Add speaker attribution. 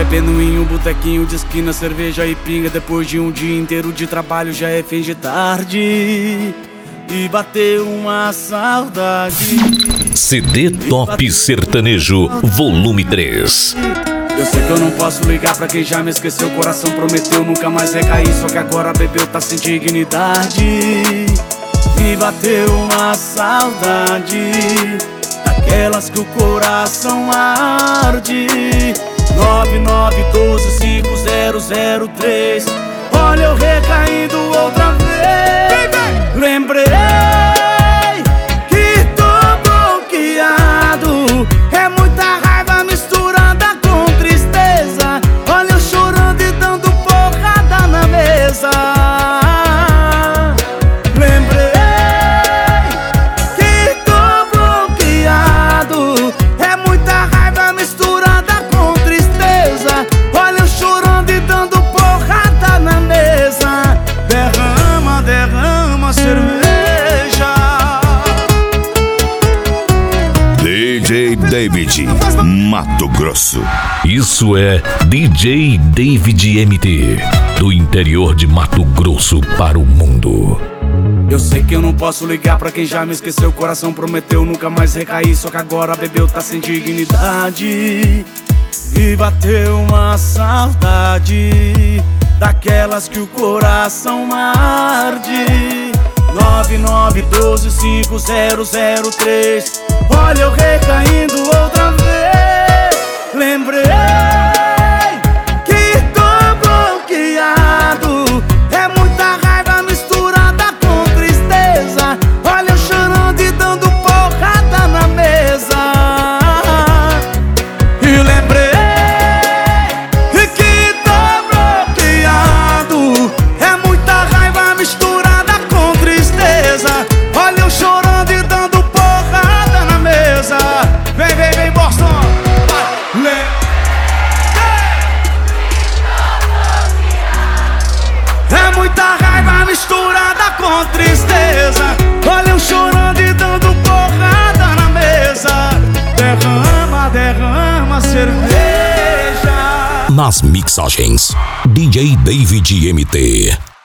Speaker 1: bebendo em um botequinho de esquina, cerveja e pinga. Depois de um dia inteiro de trabalho já é fim de tarde e bateu uma saudade.
Speaker 2: CD Top Sertanejo, volume 3.
Speaker 1: Eu sei que eu não posso ligar pra quem já me esqueceu. O coração prometeu nunca mais recair, só que agora bebeu, tá sem dignidade e bateu uma saudade, daquelas que o coração arde. 99125003. Olha eu recaindo outra vez. Lembrei que tô bloqueado. É muita raiva misturada com tristeza. Olha eu chorando e dando porrada na mesa. Lembrei que tô bloqueado. É muita raiva misturada com tristeza. Olha eu chorando e dando porrada na mesa. Derrama, derrama cerveja.
Speaker 3: DJ David, Mato Grosso.
Speaker 2: Isso é DJ David MT, do interior de Mato Grosso para o mundo.
Speaker 1: Eu sei que eu não posso ligar pra quem já me esqueceu. O coração prometeu nunca mais recair, só que agora bebeu, tá sem dignidade e bateu uma saudade, daquelas que o coração arde. 99125003. Olha eu recaindo outra vez. Lembrei que tô bloqueado. É muita raiva misturada com tristeza. Olha eu chorando e dando porrada na mesa. E lembrei que tô bloqueado. É muita raiva misturada com tristeza. Olha eu chorando e dando porrada na mesa. Vem, vem, vem, Boston. É muita raiva misturada com tristeza. Olha eu chorando e dando porrada na mesa. Derrama, derrama cerveja.
Speaker 2: Nas mixagens, DJ David MT.